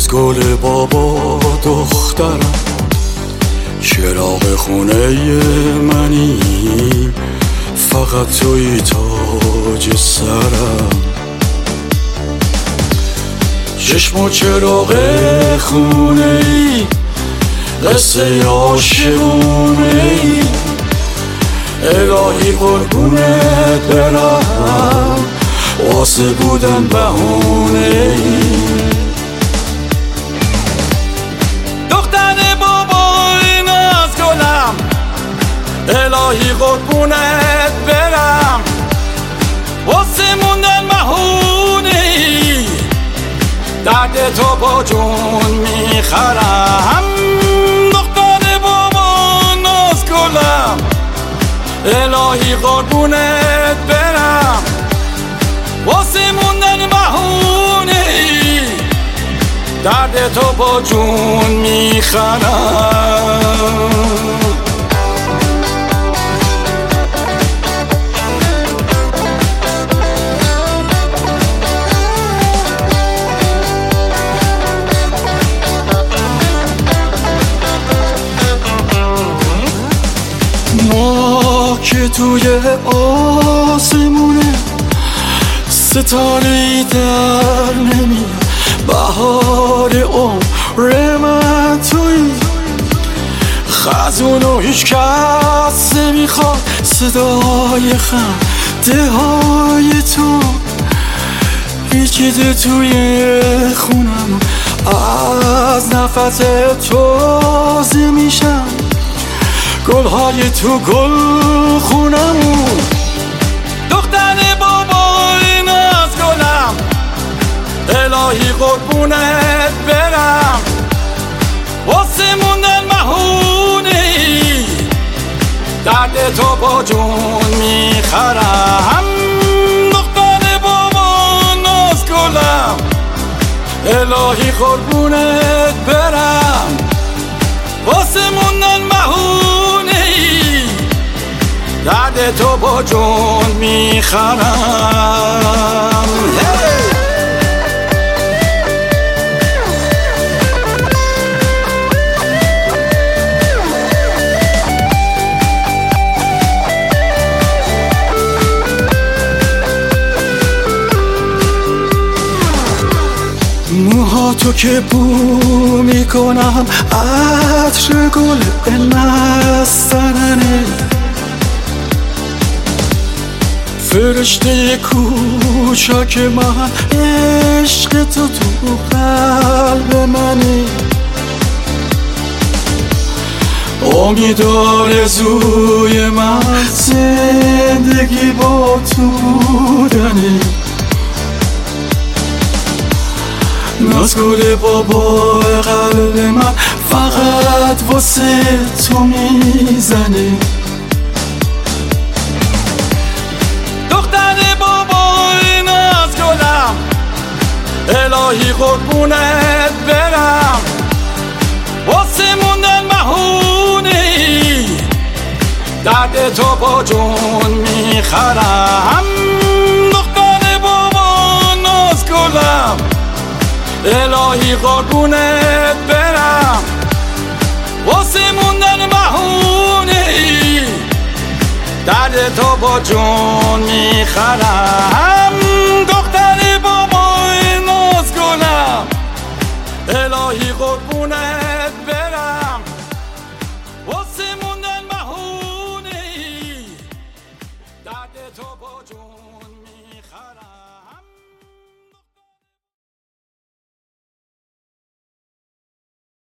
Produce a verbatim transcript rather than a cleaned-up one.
نازگل بابا دخترم، چراغ خونه منی، فقط توی تاج سرم. چشم و چراغ خونه ای، قصه عاشقونه ای، الهی قربونت برم، واسه بودن بهونه ای. دختر بابای نازگلم، الهی قربونت برم، واسه موندن بهونه ای، درد تو با جون میخرم. دختر بابا نازگلم، الهی قربونت برم، واسه موندن بهونه ای، درد تو با جون میخرم. ما که توی آسمونه ستاره‌ای در نمیاد، بهار عمر من توی خزونو هیچ کس نمیخواد، صدای خنده های تو پیچیده توی خونم، از نفس تازه میشم گلهای تو گل خونمون. دختر بابای نازگلم، الهی قربونت برم، واسه موندن بهونه ای، درد تو با جون میخرم. دختر بابا نازگلم، الهی قربونت برم، واسه موندن بهونه ای، درد تو با جون میخرم. موهاتو که بو میکنم، عطر گل نسترنه، فرشته کوچک من، عشق تو تو قلب منه، امید آرزوی من، زندگی با تو بودنه. نازگل بابا قلب من فقط واسه تو میزنه. دختر بابای نازگلم، الهی قربونت برم، واسه موندن بهونه ای، درد تو با جون میخرم. دختر بابا نازگلم، الهی قربونت برم، واسه موندن بهونه ای، درد تو با جون میخرم. دختر بابای نازگلم، الهی قربونت